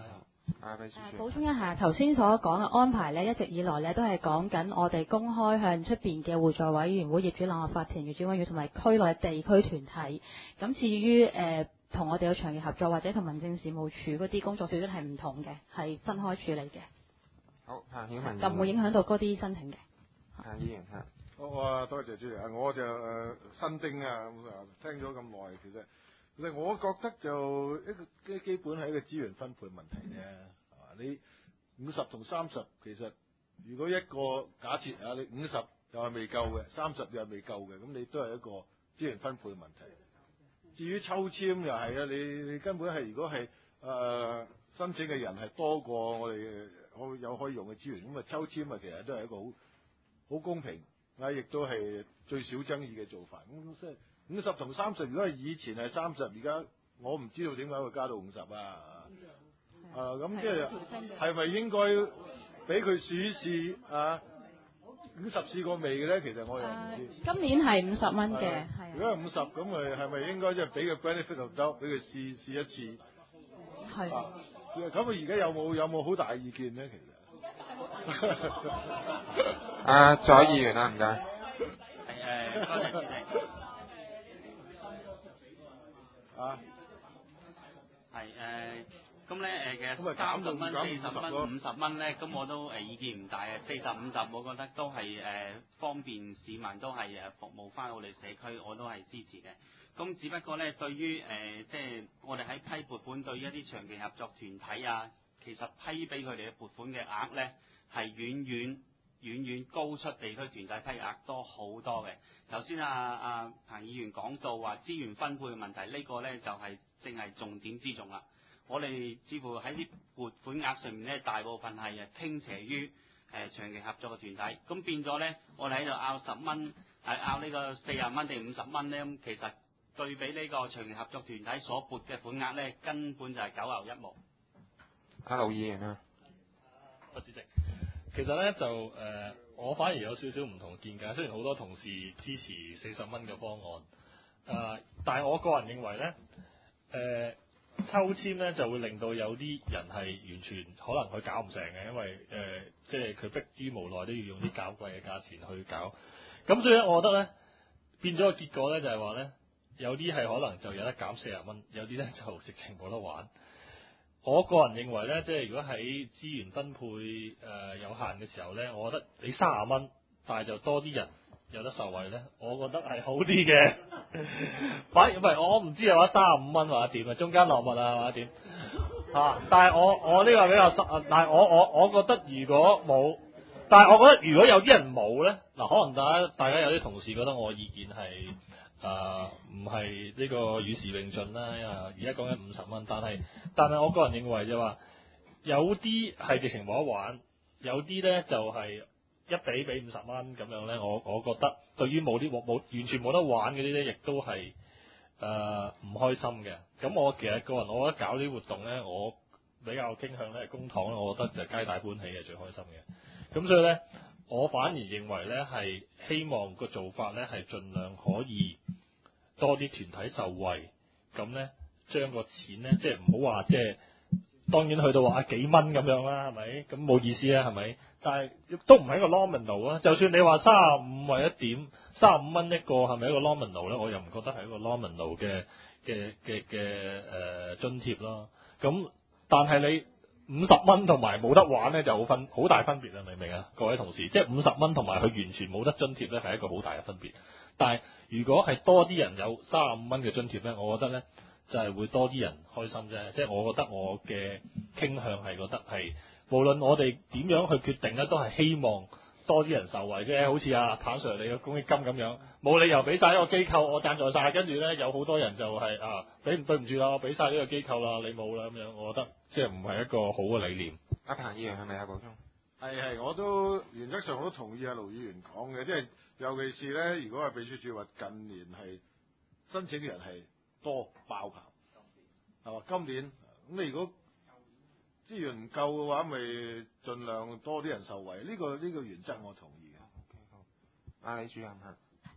啊，秘書誒補充一下，頭先所講嘅安排咧，一直以來咧都係講緊我哋公開向出邊嘅互助委員會、業主立案法團、業主委員會同埋區內地區團體。咁至於誒同我哋嘅長期合作或者同民政事務處嗰啲工作小組係唔同嘅，係分開處理嘅。 好，夏曉文就唔會影響到嗰啲申請嘅。 夏議員嚇。 好啊，多謝主席啊！我就誒、呃、新丁啊，咁啊聽咗咁耐，其實其實我覺得就一個基基本係一個資源分配問題啫，係嘛？你五十同三十，其實如果一個假設啊，你五十又係未夠嘅，三十又係未夠嘅，咁你都係一個資源分配問題。至於抽籤又係啊，你你根本係如果係誒、呃、申請嘅人係多過我哋可有可以用嘅資源，咁啊抽籤啊其實都係一個好好公平。啊！亦都係最少爭議嘅做法。咁即係五十同三十，如果係以前係三十，而家我唔知道點解會加到五十啊！啊，咁即係係咪應該俾佢試一試啊？五十試過未嘅咧？其實我又唔知。 今年係五十蚊嘅，係。 如果係五十，咁咪係咪應該即係俾個 benefit of doubt，俾佢試試一次？ 係。 咁佢而家有冇有冇好大意見咧？其實？ 啊，左議員啊，唔該。 係誒，多謝主席。 啊。 係誒，咁咧誒，其實三十蚊、四十蚊、五十蚊咧，咁我都誒意見唔大嘅。四十五十，我覺得都係誒方便市民，都係誒服務翻我哋社區，我都係支持嘅。咁只不過咧，對於誒即係我哋喺批撥款對於一啲長期合作團體啊，其實批俾佢哋嘅撥款嘅額咧，係遠遠遠遠高出地區團體批額多好多嘅。頭先啊啊彭議員講到話資源分配嘅問題，呢、這個呢就係、是、正係重點之重啦。我哋似乎喺啲撥款額上面呢，大部分係誒傾斜於誒、呃、長期合作嘅團體，咁變咗呢，我哋喺度拗十蚊，係拗呢個四十蚊定五十蚊呢。咁其實對比呢個長期合作團體所撥嘅款額呢，根本就係九牛一毛。 阿盧議員啊。 主席，其實咧就誒、呃，我反而有少少唔同嘅見解。雖然好多同事支持四十蚊嘅方案，誒、呃，但係我個人認為咧，誒、呃，抽籤咧就會令到有啲人係完全可能佢搞唔成嘅，因為誒、呃，即係佢迫於無奈都要用啲較貴嘅價錢去搞。咁所以咧，我覺得咧，變咗個結果咧就係話咧，有啲係可能就有得減四十蚊，有啲咧就直情冇得玩。我個人認為咧，即係如果喺資源分配誒、呃、有限嘅時候咧，我覺得你三十蚊，但係就多啲人有得受惠咧，我覺得係好啲嘅。反而唔係我唔知係話三十五蚊或者點啊，中間落物啊或者點啊？但係我我呢個比較實，但係我我我覺得如果冇，但係我覺得如果有啲人冇咧，嗱可能大家大家有啲同事覺得我意見係。誒唔係呢個與時並進啦，啊而家講緊五十蚊，但係但係我個人認為就話有啲係直情冇得玩，有啲咧就係、是、一比比五十蚊咁樣咧，我我覺得對於冇啲冇冇完全冇得玩嗰啲咧，亦都係誒唔開心嘅。咁我其實個人我覺得搞呢啲活動咧，我比較傾向咧係公帑咧，我覺得就係皆大歡喜係最開心嘅。咁所以咧。我反而認為咧，係希望個做法咧係盡量可以多啲團體受惠，咁咧將個錢咧即係唔好話即係當然去到話幾蚊咁樣啦，係咪？咁冇意思啦，係咪？但係都唔係一個 nominal 啊。就算你話三十五或者點三十五蚊一個係咪一個 nominal 咧？我又唔覺得係一個 nominal 嘅嘅嘅嘅誒津貼咯。咁但係你。五十蚊同埋冇得玩咧就好分好大分別啦，明唔明啊？各位同事，即係五十蚊同埋佢完全冇得津貼咧，係一個好大嘅分別。但係如果係多啲人有三十五蚊嘅津貼咧，我覺得咧就係、是、會多啲人開心啫。即係我覺得我嘅傾向係覺得係無論我哋點樣去決定咧，都係希望多啲人受惠啫。好似阿譚 Sir 你嘅公益金咁樣，冇理由俾晒一個機構我贊助晒，跟住咧有好多人就係、是、啊俾唔對唔住啦，我俾晒呢個機構啦，你冇啦咁樣，我覺得。即係唔係一個好嘅理念。 阿彭議員係咪有補充？ 係係，我都原則上我都同意阿盧議員講嘅，即係尤其是咧，如果係秘書處話近年係申請嘅人係多爆棚，係嘛？今年咁你如果資源唔夠嘅話，咪盡量多啲人受惠。呢、這個呢、這個原則我同意嘅。 Okay, 好，阿李主任嚇。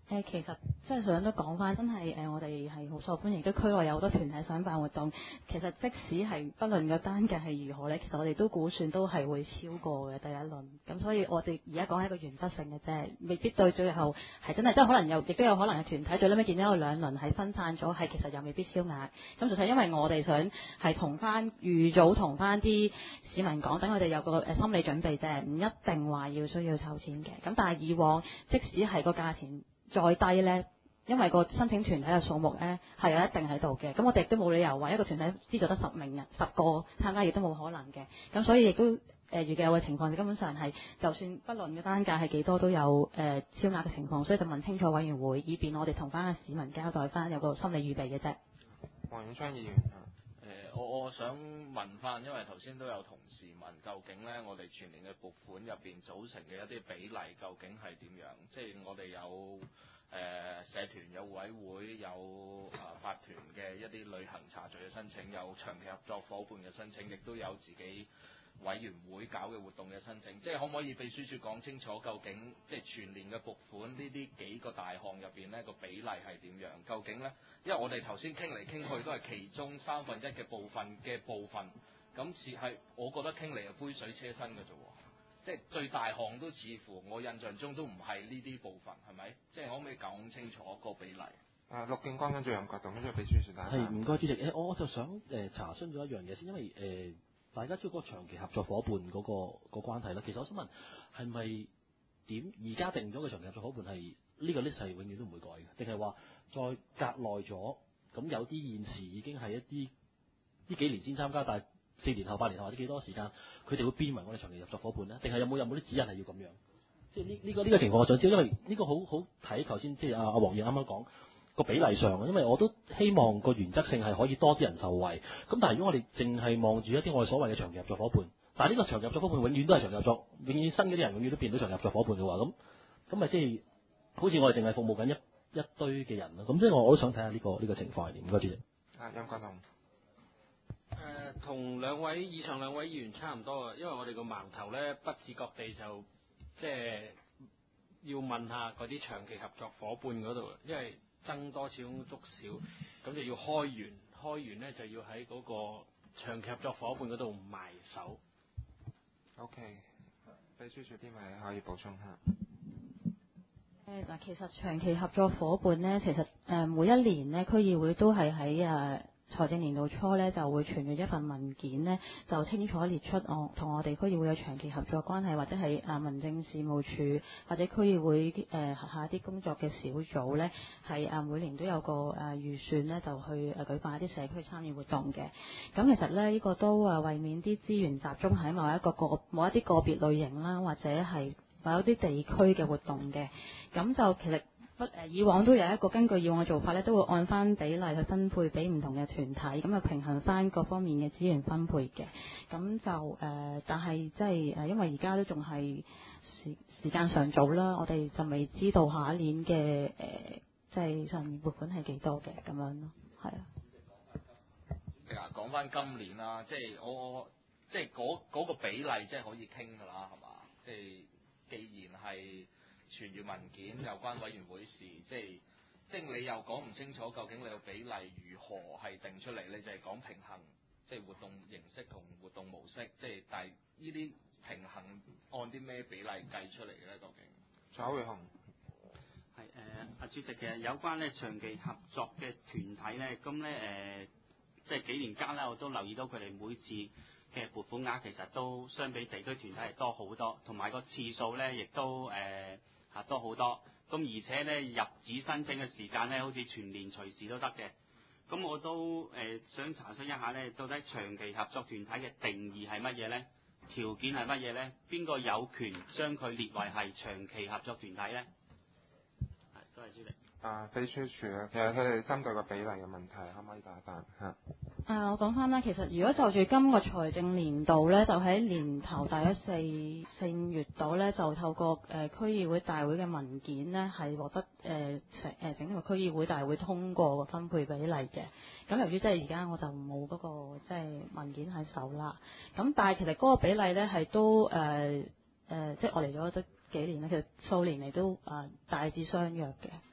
誒其實即係想都講翻，真係誒我哋係好受歡迎，都區內有好多團體想辦活動。其實即使係不論個單價係如何咧，其實我哋都估算都係會超過嘅第一輪。咁所以我哋而家講係一個原則性嘅啫，未必對最後係真係，即係可能有亦都有可能係團體最尾見到有兩輪係分散咗，係其實又未必超額。咁就係因為我哋想係同翻預早同翻啲市民講，等佢哋有個誒心理準備啫，唔一定話要需要湊錢嘅。咁但係以往即使係個價錢再低呢，因為個申請團體嘅數目呢係有一定喺度嘅，咁我哋亦都冇理由話一個團體資助得十名人十個參加，亦都冇可能嘅。咁所以亦都誒預計有嘅情況，根本上係就算不論嘅單價係幾多，都有誒、呃、超額嘅情況，所以就問清楚委員會，以便我哋同翻市民交代翻，有個心理預備嘅啫。 黃永昌議員， 誒，我我想問翻，因為頭先都有同事問，究竟咧我哋全年嘅撥款入邊組成嘅一啲比例，究竟係點樣？即係我哋有誒、呃、社團、有委會、有啊、呃、法團嘅一啲旅行茶敘嘅申請，有長期合作伙伴嘅申請，亦都有自己委員會搞嘅活動嘅申請。即係可唔可以秘書處講清楚，究竟即係全年嘅撥款呢啲幾個大項入邊呢個比例係點樣？究竟呢？因為我哋頭先傾嚟傾去都係其中三分一嘅部分嘅部分，咁似係我覺得傾嚟係杯水車薪嘅啫喎，即係最大項都似乎我印象中都唔係呢啲部分，係咪？即係可唔可以講清楚個比例？ 啊，陸敬光跟住任國棟跟住秘書處打。 係唔該主席，誒我就想誒、呃、查詢咗一樣嘢先，因為誒、呃、大家知道嗰個長期合作伙伴嗰、那個、那個關係啦，其實我想問係咪點而家定咗嘅長期合作伙伴係呢個 list 係永遠都唔會改嘅，定係話再隔耐咗，咁有啲現時已經係一啲呢幾年先參加，但係四年後、八年後或者幾多時間，佢哋會編為我哋長期合作伙伴咧？定係有冇有冇啲指引係要咁樣？即係呢呢個呢、呢個情況我想知道，因為呢個好好睇頭先即係阿阿黃議員啱啱講個比例上，因為我都希望個原則性係可以多啲人受惠。咁但係如果我哋淨係望住一啲我哋所謂嘅長期合作伙伴，但係呢個長期合作伙伴永遠都係長期合作，永遠新嗰啲人永遠都變到長期合作伙伴嘅話，咁咁咪即係好似我哋淨係服務緊一一堆嘅人咯。咁即係我我都想睇下呢個呢、呢個情況係點。唔該主席。 啊，任國棟。 誒，同兩位以上兩位議員差唔多啊，因為我哋個矛頭咧不自覺地就即係要問下嗰啲長期合作伙伴嗰度，因為增多始終足少，咁就要開源，開源咧就要喺嗰個長期合作伙伴嗰度埋手。 OK，秘書處啲咪可以補充下。 誒嗱，其實長期合作伙伴咧，其實誒每一年咧區議會都係喺誒財政年度初咧就會傳閱一份文件咧，就清楚列出我同我哋區議會有長期合作關係，或者係誒民政事務處或者區議會誒轄下啲工作嘅小組咧，係誒每年都有個誒預算咧，就去誒舉辦一啲社區參與活動嘅。咁其實咧呢、這個都誒為免啲資源集中喺某一個個某一啲個別類型啦，或者係某一啲地區嘅活動嘅。咁就其實不誒以往都有一個根據以往嘅做法咧，都會按翻比例去分配俾唔同嘅團體，咁啊平衡翻各方面嘅資源分配嘅。咁就誒、呃，但係即係誒，因為而家都仲係時時間尚早啦，我哋就未知道下一年嘅誒，即係上面撥款係幾多嘅咁樣咯，係啊。 嗱，講翻今年啦，即係我我即係嗰嗰個比例，即係可以傾㗎啦，係嘛？即係既然係傳閱文件有關委員會事，即係即係你又講唔清楚究竟你個比例如何係定出嚟，你就係講平衡，即係活動形式同活動模式，即係但係呢啲平衡按啲咩比例計出嚟嘅咧？究竟？ 左會紅。 係誒，阿主席，其實有關咧長期合作嘅團體咧，咁咧誒，即係幾年間咧，我都留意到佢哋每次嘅撥款額其實都相比地區團體係多好多，同埋個次數咧亦都誒。呃嚇多好多，咁而且咧入紙申請嘅時間咧，好似全年隨時都得嘅。咁我都誒、呃、想查詢一下咧，到底長期合作團體嘅定義係乜嘢咧？條件係乜嘢咧？邊個有權將佢列為係長期合作團體咧？係，多謝主席。 啊，秘書處啊，其實佢哋針對個比例嘅問題，可唔可以答返嚇？ 啊，我講翻啦，其實如果就住今個財政年度咧，就喺年頭大約四四五月度咧，就透過誒、呃、區議會大會嘅文件咧，係獲得誒成誒整個區議會大會通過個分配比例嘅。咁由於即係而家我就冇嗰、那個即係文件喺手啦。咁但係其實嗰個比例咧係都誒誒、呃呃，即係我嚟咗都幾年啦，其實數年嚟都誒、呃、大致相若嘅。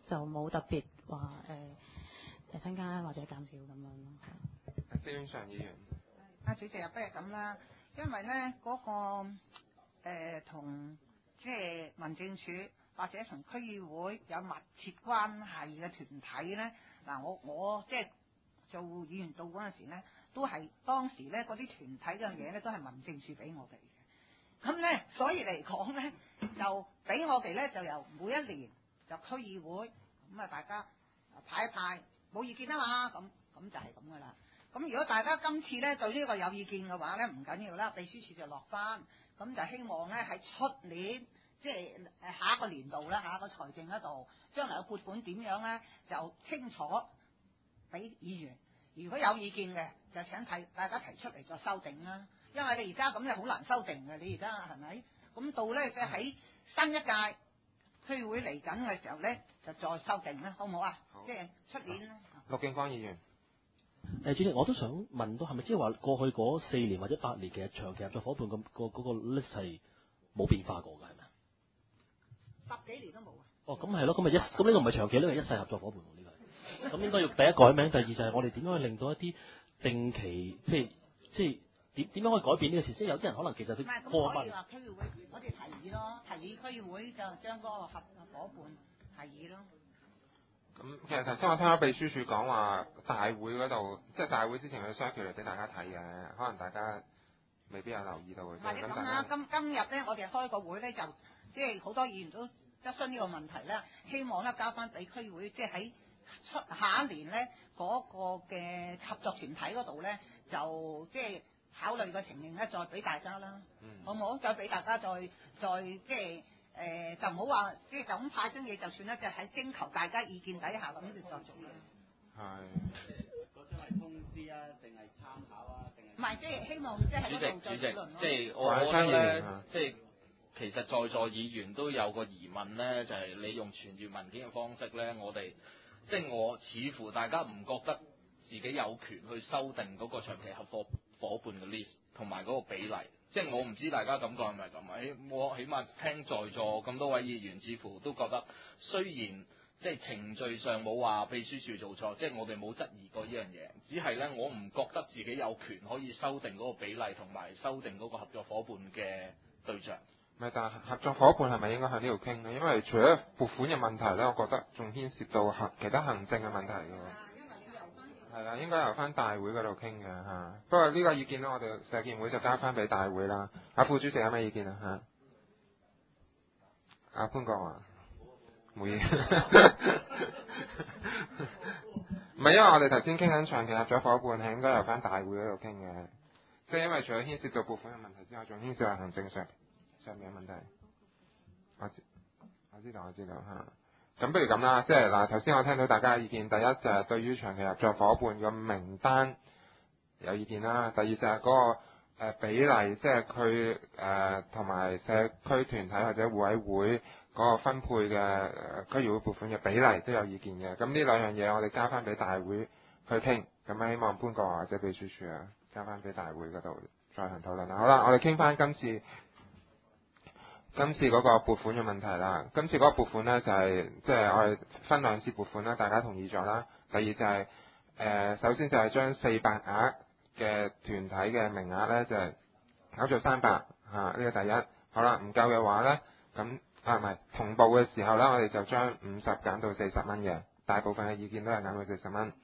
就冇特別話誒誒增加或者減少咁樣咯。 施永常議員， 阿主席啊，不如咁啦，因為咧嗰、那個誒同即係民政處或者同區議會有密切關係嘅團體咧，嗱我我即係做議員到嗰陣時咧，都係當時咧嗰啲團體嘅嘢咧都係民政處俾我哋嘅，咁咧所以嚟講咧就俾我哋咧就由每一年就區議會咁啊大家派一派冇意見啊嘛，咁咁就係咁噶啦。咁如果大家今次咧對呢個有意見嘅話咧，唔緊要啦，秘書處就落翻，咁就希望咧喺出年即係誒下一個年度啦，下一個財政嗰度，將來嘅撥款點樣咧就清楚俾議員。如果有意見嘅，就請提大家提出嚟再修訂啦。因為你而家咁咧好難修訂嘅，你而家係咪？咁到咧即係喺新一屆區議會嚟緊嘅時候咧，就再修訂啦，好唔好啊？即係出年咧。 陸敬芳議員。 誒，主席，我都想問到，係咪即係話過去嗰四年或者八年嘅長期合作伙伴咁個嗰個 list 係冇變化過嘅，係咪？ 十幾年都冇啊！ 哦，咁係咯，咁咪一咁呢個唔係長期，呢個係一世合作伙伴喎，呢個係。咁應該要第一改名，第二就係我哋點樣去令到一啲定期，即係即係點點樣可以改變呢個事？即係有啲人可能其實佢過問。 唔係咁可以話區議會，我哋提議咯，提議區議會就將嗰個合伙伴提議咯。 咁其實頭先我聽咗秘書處講話，大會嗰度即係大會之前佢 circulate 嚟俾大家睇嘅，可能大家未必有留意到嘅。 係咁啦，今今日咧，我哋開個會咧，就即係好多議員都質詢呢個問題啦，希望咧交翻俾區議會，即係喺出下一年咧嗰、嗰個嘅合作團體嗰度咧，就即係考慮個情形咧，再俾大家啦，嗯、好唔好？再俾大家再再即係。誒、呃、就唔好話，即係就咁派張嘢就算啦，就喺徵求大家意見底下咁就再做啦。 係。嗰張係通知啊，定係參考啊，定係？唔係，即係希望即係喺嗰度再討論咯。 即係我覺得咧，即係其實在座議員都有個疑問咧，就係、是、你用傳閱文件嘅方式咧，我哋即係我似乎大家唔覺得自己有權去修訂嗰個長期合夥伙伴嘅 list 同埋嗰個比例。即係我唔知大家感覺係咪咁啊？我起碼聽在座咁多位議員，似乎都覺得雖然即係程序上冇話秘書處做錯，即係我哋冇質疑過呢樣嘢，只係咧我唔覺得自己有權可以修訂嗰個比例同埋修訂嗰個合作伙伴嘅對象。 唔係，但係合作伙伴係咪應該喺呢度傾呢？因為除咗撥款嘅問題咧，我覺得仲牽涉到行其他行政嘅問題㗎喎。係啦，應該由翻大會嗰度傾嘅嚇。不過呢個意見咧，我哋社建會就交翻俾大會啦。阿副主席有咩意見啊？嚇，阿潘國華冇嘢。唔係，因為我哋頭先傾緊長期合作伙伴係應該由翻大會嗰度傾嘅，即係因為除咗牽涉到撥款嘅問題之外，仲牽涉到行政上上面嘅問題。我知我知道我知道嚇。咁不如咁啦，即係嗱，頭先我聽到大家嘅意見，第一就係對於長期合作伙伴嘅名單有意見啦，第二就係嗰個誒比例，即係佢誒同埋社區團體或者互委會嗰個分配嘅誒區議會撥款嘅比例都有意見嘅。咁呢兩樣嘢我哋交翻俾大會去傾，咁希望潘國華或者秘書處啊交翻俾大會嗰度再行討論啦。好啦，我哋傾翻今次。今次嗰個撥款嘅問題啦，今次嗰個撥款呢，就係即係我哋分兩次撥款啦，大家同意咗啦。第二就係、是、誒、呃，首先就係將四百額嘅團體嘅名額呢，就係搞做三百嚇，呢個第一。好啦，唔夠嘅話呢，咁啊唔係同步嘅時候呢，我哋就將五十減到四十蚊嘅，大部分嘅意見都係減到四十蚊。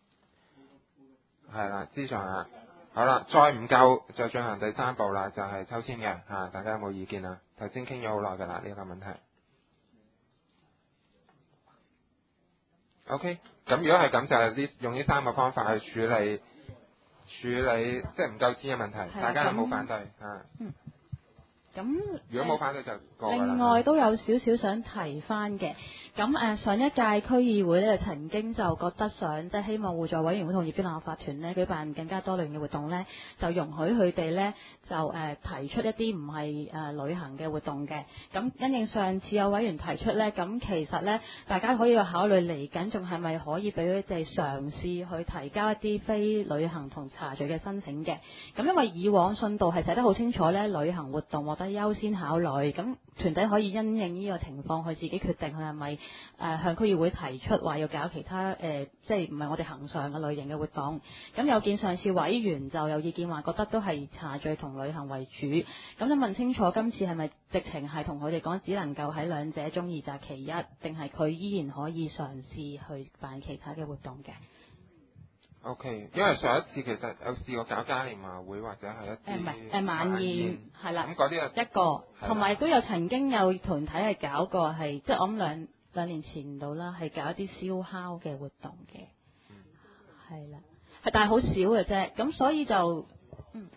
係啦，資助額。好啦，再唔夠就進行第三步啦，就係、是、抽籤嘅嚇，大家有冇意見啊？頭先傾咗好耐㗎啦，呢、這個問題。OK，咁如果係咁就係呢用呢三個方法去處理處理即係唔夠錢嘅問題，大家有冇反對啊？ 嗯。咁如果冇反對就過㗎啦。 另外都有少少想提翻嘅，咁誒上一屆區議會咧曾經就覺得想即係希望互助委員會同業主立案法團咧舉辦更加多類型嘅活動咧，就容許佢哋咧就誒提出一啲唔係誒旅行嘅活動嘅。咁因應上次有委員提出咧，咁其實咧大家可以考慮嚟緊仲係咪可以俾佢哋嘗試去提交一啲非旅行同茶敘嘅申請嘅。咁因為以往信道係寫得好清楚咧，旅行活動獲得優先考慮。咁團體可以因應呢個情況，佢自己決定佢係咪誒向區議會提出話要搞其他誒、呃，即係唔係我哋恆常嘅類型嘅活動。咁有見上次委員就有意見話，覺得都係茶聚同旅行為主。咁就問清楚，今次係咪直情係同佢哋講，只能夠喺兩者中二擇其一，定係佢依然可以嘗試去辦其他嘅活動嘅？ O、okay, K， 因為上一次其實有試過搞嘉年華會或者係一啲誒唔係誒晚宴係啦， 咁嗰啲一個，同埋都有曾經有團體係搞過係，即係我諗兩兩年前度啦，係搞一啲燒烤嘅活動嘅，係啦、嗯，係但係好少嘅啫，咁所以就嗯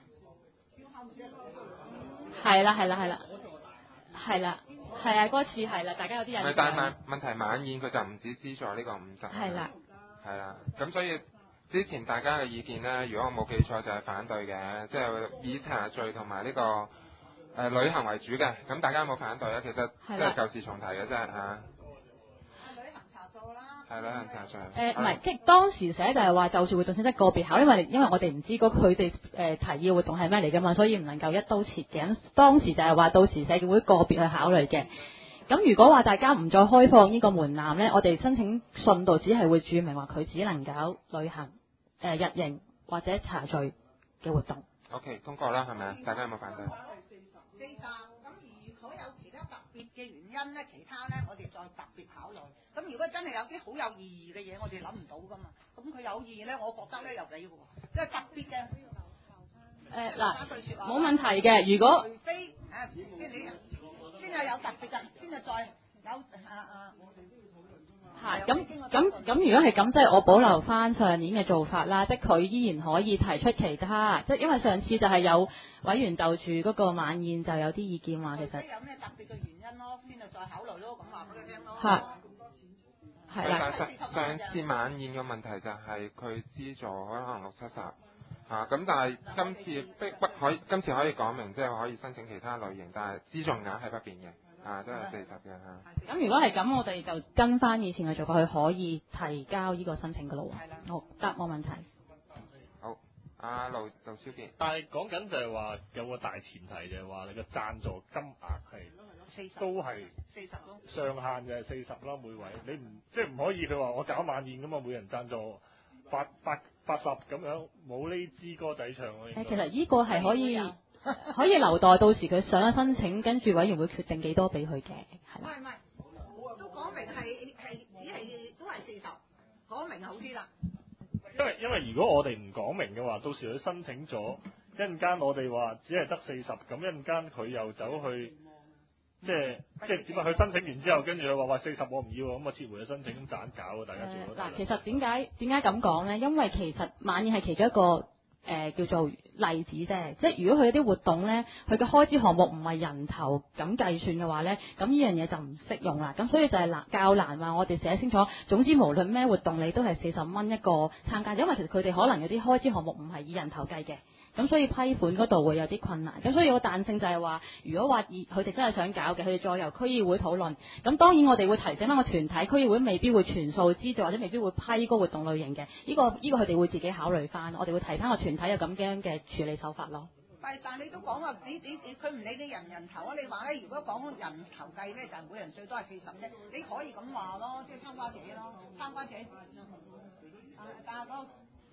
係啦係啦係啦係啦係啊嗰次係啦，大家有啲人但係問題晚宴佢就唔止資助呢個五十， 係啦係啦，咁所以。之前大家嘅意見呢，如果我冇記錯就係反對嘅，即係以茶聚同埋呢個誒、呃、旅行為主嘅。咁大家有冇反對啊？其實即係舊事重提嘅啫嚇。旅行茶座啦。係旅行茶座。 誒唔係，即係當時寫就係話就住活動性質個別考，因為因為我哋唔知嗰佢哋誒提議嘅活動係咩嚟㗎嘛，所以唔能夠一刀切嘅。咁當時就係話到時社協會個別去考慮嘅。咁如果話大家唔再開放呢個門檻呢，我哋申請信度只係會註明話佢只能搞旅行、誒、呃、日營或者茶聚嘅活動。 O K， 通過啦，係咪啊？大家有冇反對？ 四十咁，如果有其他特別嘅原因呢，其他呢我哋再特別考慮。咁如果真係有啲好有意義嘅嘢，我哋諗唔到噶嘛。咁佢有意義呢，我覺得呢有理嘅喎，即係特別嘅。 誒嗱，冇問題嘅。如果除非啊，即係你先係有特別嘅，先係再有啊啊。 係咁咁咁，如果係咁，即係我保留翻上年嘅做法啦，即係佢依然可以提出其他，即係因為上次就係有委員就住嗰個晚宴就有啲意見話，其實有咩特別嘅原因咯，先係再考慮咯，咁話俾佢聽咯。 係係啦。上次晚宴嘅問題就係佢資助可能六七十嚇，咁但係今次逼不可以，今次可以講明即係可以申請其他類型，但係資助額係不變嘅。啊，都係四十嘅嚇。 咁如果係咁，我哋就跟翻以前嘅做法，佢可以提交呢個申請嘅咯喎。好，得冇問題。 好，阿盧盧超傑。 但係講緊就係話有個大前提就係話你個贊助金額係都係四十咯，上限就係四十啦每位。你唔即係唔可以佢話我搞晚宴咁嘛，每人贊助八八八十咁樣，冇呢支歌仔唱咯。 誒，其實呢個係可以。可以留待到時佢上咗申請，跟住委員會決定幾多俾佢嘅，係啦。 唔係唔係，都講明係係只係都係四十，講明好啲啦。 因為因為如果我哋唔講明嘅話，到時佢申請咗，一陣間我哋話只係得四十，咁一陣間佢又走去，即係即係點啊？佢申請完之後，跟住佢話話四十我唔要，咁啊撤回嘅申請咁盞搞啊！大家知唔知？ 嗱，其實點解點解咁講咧？因為其實晚宴係其中一個。誒、呃、叫做例子啫，即係如果佢有啲活動咧，佢嘅開支項目唔係人頭咁計算嘅話咧，咁呢樣嘢就唔適用啦。咁所以就係難較難話我哋寫清楚。總之無論咩活動你都係四十蚊一個參加，因為其實佢哋可能有啲開支項目唔係以人頭計嘅，咁所以批款嗰度會有啲困難。咁所以個彈性就係話，如果話佢哋真係想搞嘅，佢哋再由區議會討論。咁當然我哋會提醒翻個團體，區議會未必會全數資助或者未必會批嗰個活動類型嘅。呢、呢個呢、呢個佢哋會自己考慮翻。我哋會提翻個團體有咁樣嘅處理手法咯。 但但你都講話，你你你佢唔理你人人頭啊！你話咧，如果講人頭計咧，就係、每人最多係四十啫。你可以咁話咯，即係參加者咯，參加者但係嗰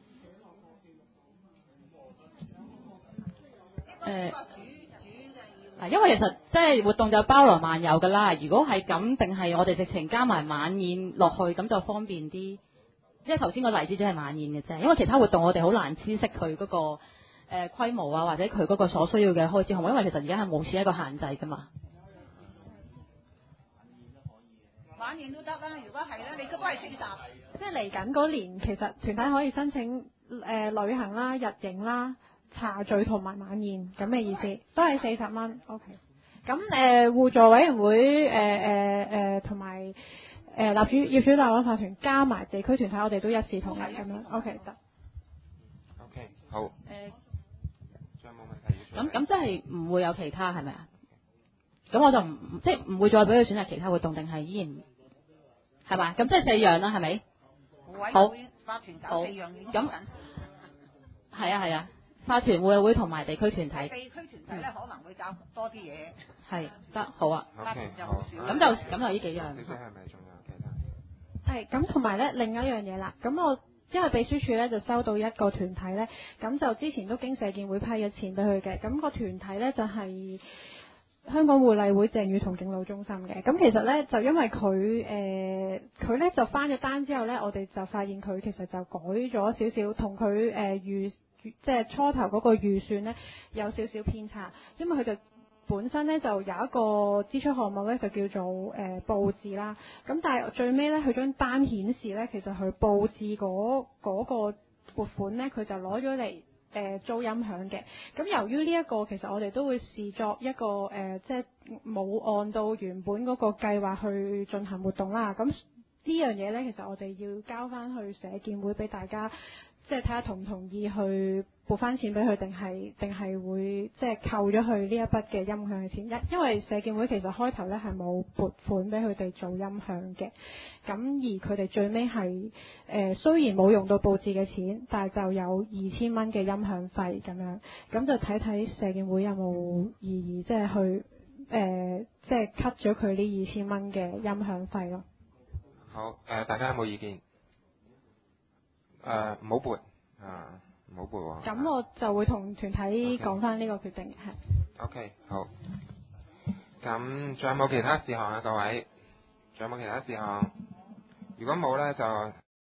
誒嗱，因為其實即係活動就包羅萬有㗎啦。如果係咁，定係我哋直情加埋晚宴落去，咁就方便啲。即係頭先個例子只係晚宴嘅啫，因為其他活動我哋好難知悉佢嗰個誒規模啊，或者佢嗰個所需要嘅開支項目，因為其實而家係冇設一個限制㗎嘛。 晚宴都得啦，如果係咧，你都係四十。 即係嚟緊嗰年，其實團體可以申請誒、呃、旅行啦、日營啦、茶聚同埋晚宴咁嘅意思，都係四十蚊。OK。咁誒互助委員會誒誒誒同埋誒立主業主立案法團加埋地區團體，我哋都一視同仁咁樣。OK 得。 OK 好。誒、呃，仲有冇問題？ 咁咁即係唔會有其他係咪啊？咁我就唔即係唔會再俾佢選擇其他活動，定係依然係嘛？咁即係四樣啦，係咪？好。 法團搞四樣已經咁係啊係啊， 化團會會同埋地區團體。 地區團體咧可能會搞多啲嘢。 係得好啊。 法團就好少。 咁就咁就呢幾樣。 小姐係咪仲有其他？ 係咁，同埋咧另一樣嘢啦。咁我因為秘書處咧就收到一個團體咧，咁就之前都經社建會批咗錢俾佢嘅。咁、個團體咧就係、是、香港護理會鄭裕彤敬老中心嘅。咁其實咧就因為佢誒佢咧就翻咗單之後咧，我哋就發現佢其實就改咗少少，同佢誒預即係初頭嗰個預算咧有少少偏差，因為佢就本身咧就有一個支出項目咧就叫做誒、呃、佈置啦，咁但係最尾咧佢張單顯示咧，其實佢佈置嗰嗰個撥款咧，佢就攞咗嚟誒租音響嘅。咁由於呢一個其實我哋都會視作一個誒、呃、即係冇按到原本嗰個計劃去進行活動啦。咁呢樣嘢咧，其實我哋要交翻去社建會俾大家。即係睇下同唔同意去撥翻錢俾佢，定係定係會即係扣咗佢呢一筆嘅音響嘅錢。因因為社建會其實開頭咧係冇撥款俾佢哋做音響嘅，咁而佢哋最尾係誒雖然冇用到佈置嘅錢，但係就有二千蚊嘅音響費咁樣。咁就睇睇社建會有冇意義，即係去誒、呃、即係 cut 咗佢呢二千蚊嘅音響費咯。 好誒、呃，大家有冇意見？誒唔好撥啊，唔好撥喎。 咁我就會同團體講翻呢個決定嘅，係。 OK，好。咁仲有冇其他事項啊？各位，仲有冇其他事項？如果冇咧，就